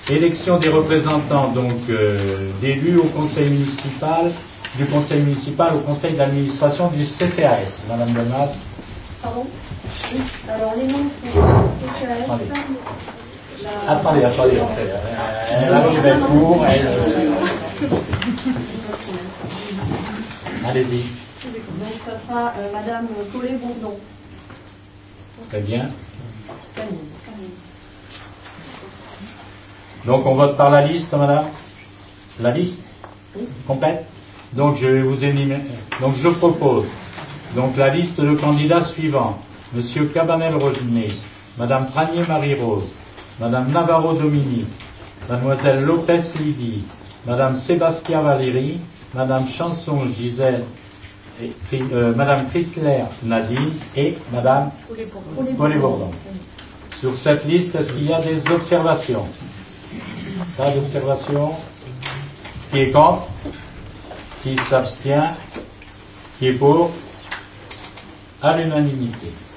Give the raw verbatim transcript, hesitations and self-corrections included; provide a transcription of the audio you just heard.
Élection des représentants donc euh, d'élus au conseil municipal, du conseil municipal au conseil d'administration du C C A S. Madame Demas. Pardon. Oui. Alors les noms pour le C C A S. Attendez, la... attendez, attendez. Elle arrive, elle court, elle. Allez-y. Donc ça sera euh, Madame Collet-Bourdon. Très bien. Camille. Donc on vote par la liste, madame. La liste Oui. Complète. Donc je vais vous énumérer. Donc je propose donc la liste de candidats suivants. Monsieur Cabanel-Roginet, Madame Pranier-Marie-Rose, Madame Navarro-Dominique, Mademoiselle Lopez-Lydie, Madame Sébastien Valéry, Madame Chanson Gisèle, et, euh, Madame Chrysler Nadine et Madame Collet-Bourdon. Sur cette liste, est-ce qu'il y a des observations? Pas d'observation. Qui est contre? Qui s'abstient? Qui est pour? À l'unanimité.